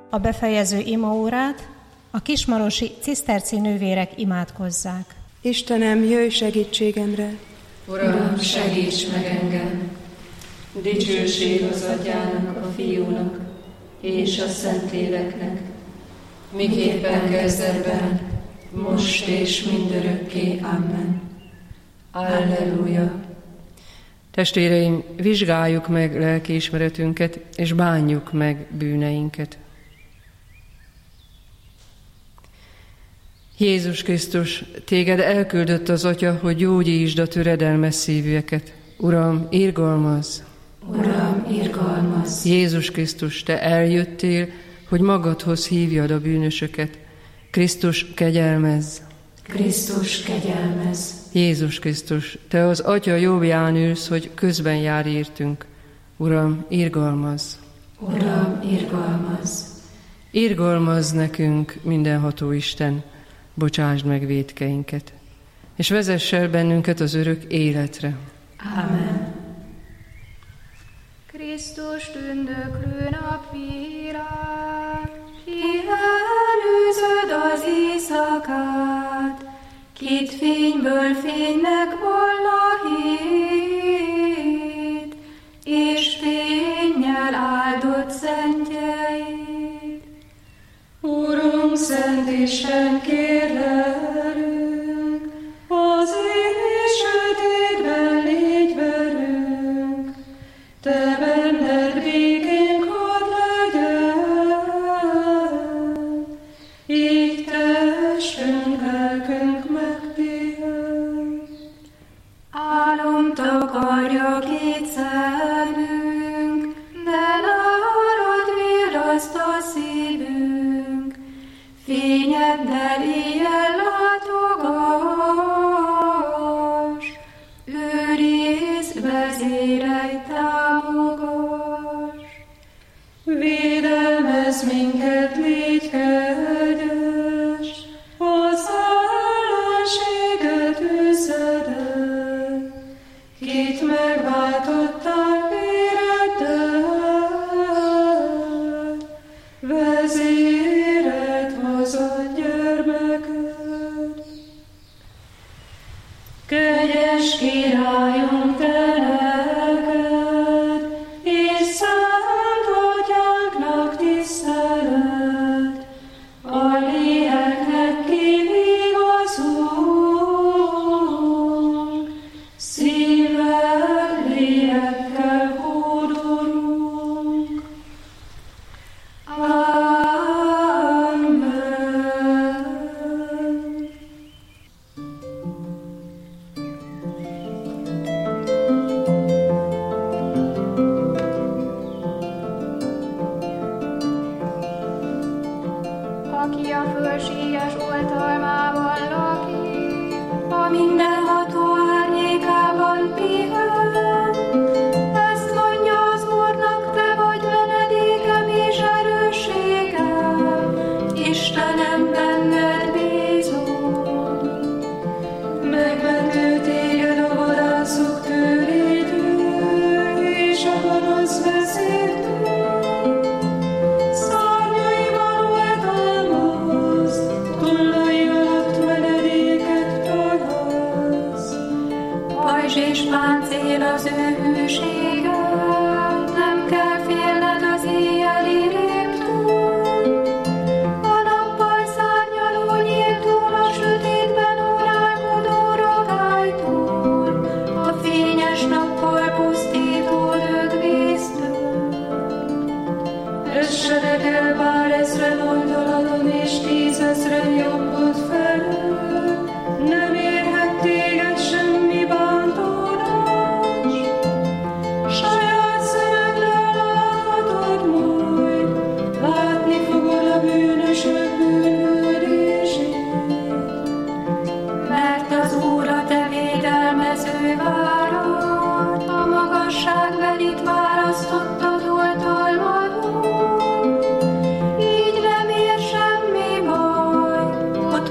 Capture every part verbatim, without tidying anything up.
A befejező imaórát a kismarosi ciszterci nővérek imádkozzák. Istenem, jöjj segítségemre! Uram, segíts meg engem! Dicsőség az Atyának, a Fiúnak és a Szentléleknek, miképpen kezdetben, most és mindörökké. Amen. Alleluja! Testvéreim, vizsgáljuk meg lelkiismeretünket, és bánjuk meg bűneinket. Jézus Krisztus, téged elküldött az Atya, hogy gyógyítsd a töredelmes szívűeket. Uram, irgalmazz! Uram, irgalmazz! Jézus Krisztus, te eljöttél, hogy magadhoz hívjad a bűnösöket. Krisztus, kegyelmezz! Krisztus, kegyelmezz! Jézus Krisztus, te az Atya jobbján ülsz, hogy közben jár értünk. Uram, irgalmazz! Uram, irgalmazz! Irgalmazz nekünk, mindenható Isten, bocsásd meg vétkeinket, és vezess el bennünket az örök életre. Amen. Krisztus tündöklő napvilág, ki előzöd az éjszakát, kit fényből fénynek volna hét, és fénnyel áldott szentjeid. Urunk, Szent Isten, kérlelünk, az éj sötétben légy velünk, te benned békénk hadd legyen, így testünk, lelkünk megpihen. Álom takarja két szemünk, de nálad virraszt a szívünk, fényeddel éjjel látogass, őrizd, vezérelj, támogass. Védelmezz minket, légy kegyes, az ellenséget üzed el, kit megváltottál véreddel, vezéreld hozott gyermeked. Kegyes Királyunk, te neked, és Szent Atyánknak tisztelet, a léleknek kivigazunk, szívvel, lélekkel hódolunk. Amen. Aki a fölséges oltalmában lakik, a mindenható árnyékában pihen. Ezt mondja az Úrnak, te vagy menedékem és erősségem, Istenem, benned bízom. Megmentő téged a vadászok tőlétől, és a gonosz vezértől. Szárnyaival oltalmaz, tollai alatt menedéket találsz. Pajzs és páncél az ő hűsége, nem kell félned az éjjeli rémtől. A nappal szárnyaló nyíltól, a sötétben órálkodó rogálytól, a fényes nappal pusztító dögvésztől. Essenek el bár ezren oldaladon, és tízezren jobbod felől, nem érhet téged semmi bántódás. Saját szemeddel láthatod majd, látni fogod a bűnösök bűnhődését. Mert az Úr a te védelmező várad, a magasságbelit választottad oltalmadon. Így nem ér semmi baj, ott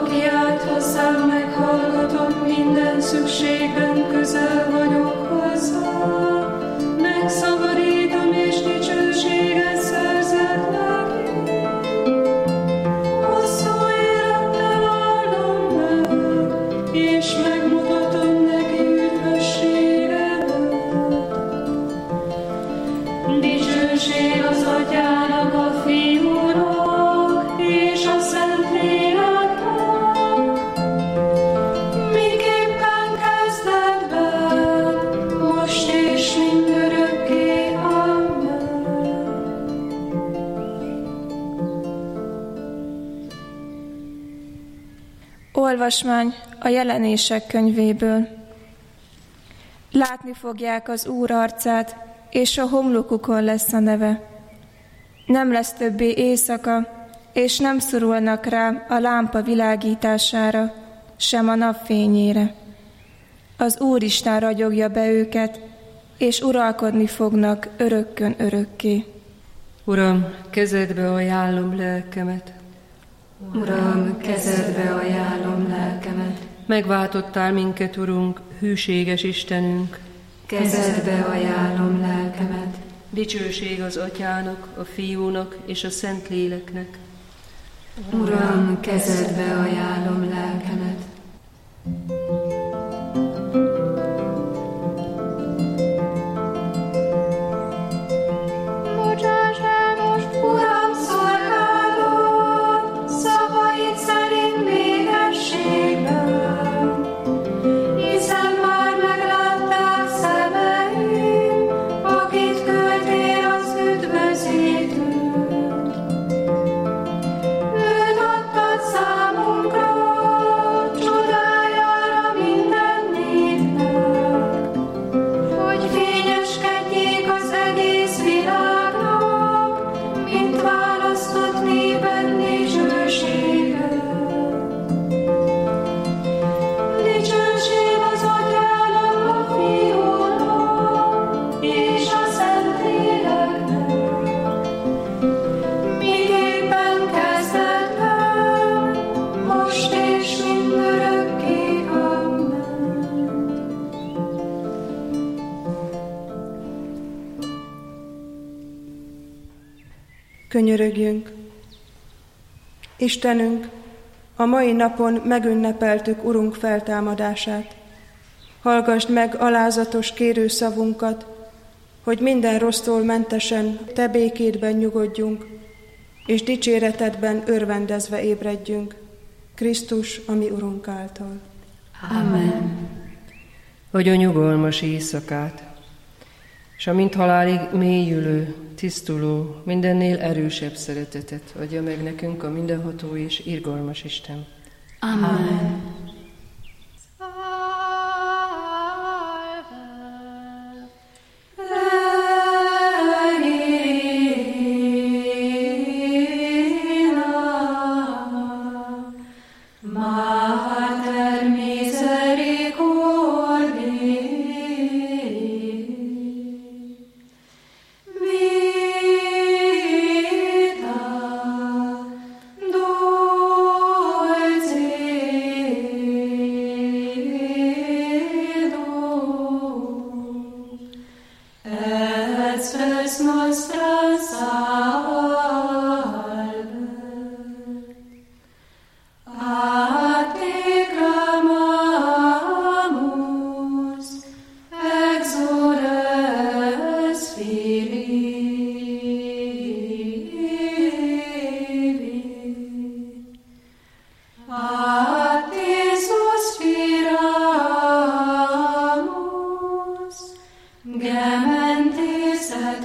aki át hozzám, meghallgatott, minden szükségben közel vagyok hozzá. Megszabadítom és dicsőséget szerzek neki. Hosszú élettel áldom meg, és megmutatom neki üdvösségemet. Dicsőség az Atyának, a Fiúnak és a Szentléleknek, miképpen kezdetben, most és mindörökké. Amen. Olvasmány a Jelenések könyvéből. Látni fogják az Úr arcát, és a homlokukon lesz a neve. Nem lesz többé éjszaka, és nem szorulnak rá a lámpa világítására, sem a napfényére. Az Úristen ragyogja be őket, és uralkodni fognak örökkön örökké. Uram, kezedbe ajánlom lelkemet. Uram, kezedbe ajánlom lelkemet. Megváltottál minket, Urunk, hűséges Istenünk. Kezedbe ajánlom lelkemet. Dicsőség az Atyának, a Fiúnak és a Szentléleknek. Uram, kezedbe ajánlom lelkemet. Bocsáss el most, Uram, szolgálod, szavaid szerint békességben, hiszen már meglátták szemeim, akit küldtél az üdvözítőt. Őt adtad számunkra, csodájára minden népnek, hogy fényeskedjék az egész világnak, mint választott néped dicsősége. Dicsőség az Atyának, a Fiúnak és a Szentléleknek, miképpen kezdetben, most és mindörökké. Amen. Könyörögjünk! Istenünk, a mai napon megünnepeltük Urunk feltámadását. Hallgasd meg alázatos kérő szavunkat, hogy minden rossztól mentesen Te békédben nyugodjunk, és dicséretedben örvendezve ébredjünk, Krisztus, a mi Urunk által. Amen. Hogy a nyugalmas éjszakát, és a mint halálig mélyülő, tisztuló, mindennél erősebb szeretetet adja meg nekünk a mindenható és irgalmas Isten. Amen. Mater misericordiae, vita dulcedo, et spes nostra salve. A te clamamus, exores Filii. A te suspiramus, gementis et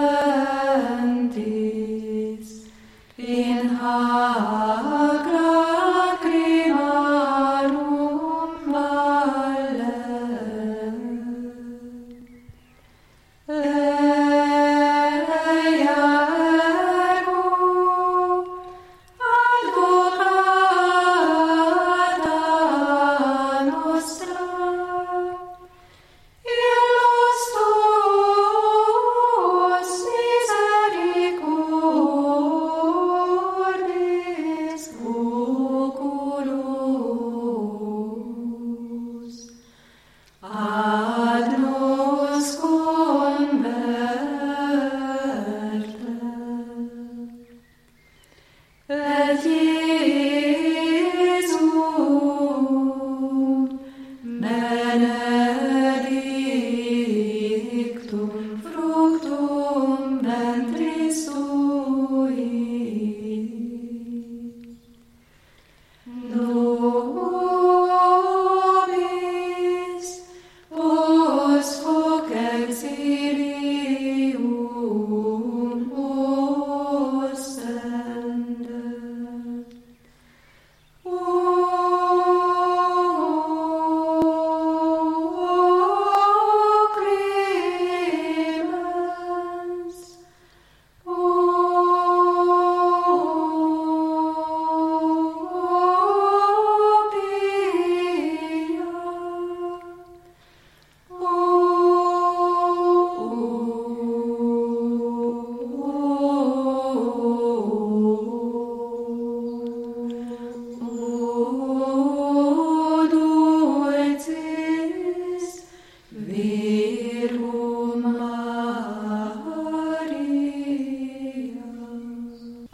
plentis, in hac lacrimarum valle. Eia ergo advocatus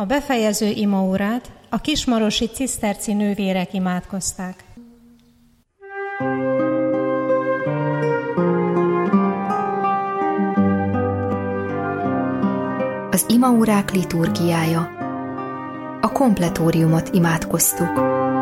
A befejező imaórát a kismarosi ciszterci nővérek imádkozták. Az imaórák liturgiája. A kompletóriumot imádkoztuk.